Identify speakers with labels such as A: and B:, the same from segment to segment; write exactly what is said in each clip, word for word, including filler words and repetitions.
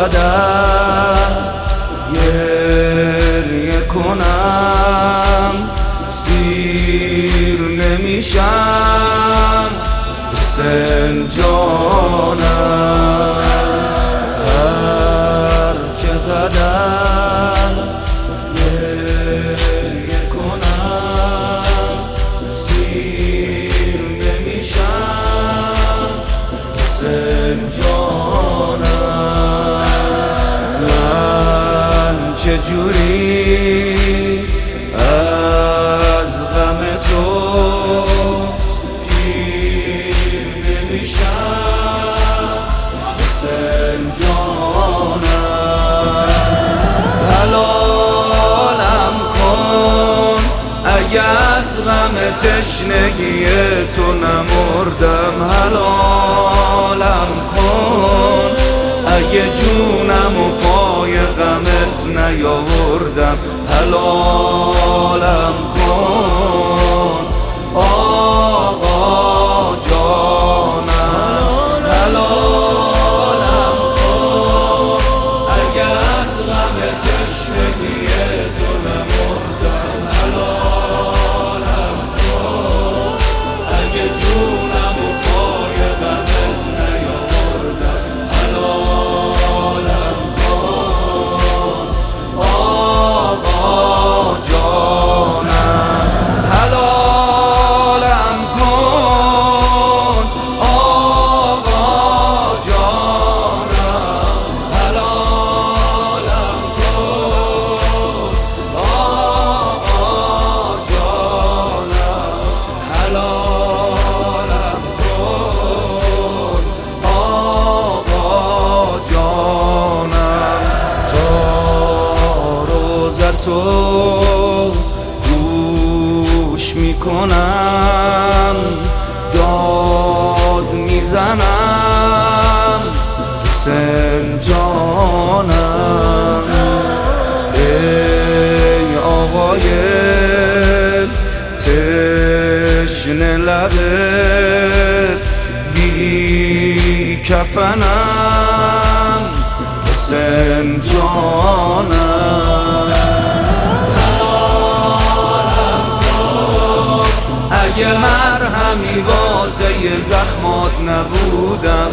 A: چقدر گریه کنم سیر نمیشم حسین جانم. هر چقدر گریه کنم سیر نمیشم حسین جانم. من چجوری از غم تو پیر نمیشم حسین جانم. حلالم کن اگه از غم تشنگی تو نمردم، حلالم کن اگه جونم و پای غمت نیاوردم، حلالم کن آقا جانم. حلالم کن اگه از غم تشنگی تو نمردم، حلالم کن اگه جونم و پای غمت نیاوردم، حلالم کن آقا جانم. حلالم کن آقا جانم. حلالم کن آقا جانم. حلالم کن آقا جانم. تا روزتو گوش میکنم داد میزنم حسین جانم. ای آقای تشنه لبت بی کفنم حسین جانم. اگه مرهمی واسه زخمات نبودم،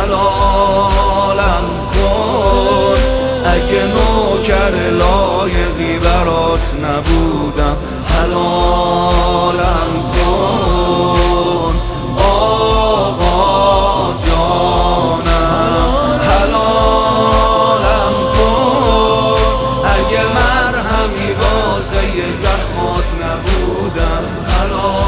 A: حلالم کن اگه نوکر لایقی برات نبودم، حلالم کن آقا جانم. حلالم کن اگه مرهمی واسه زخمات نبودم، حلال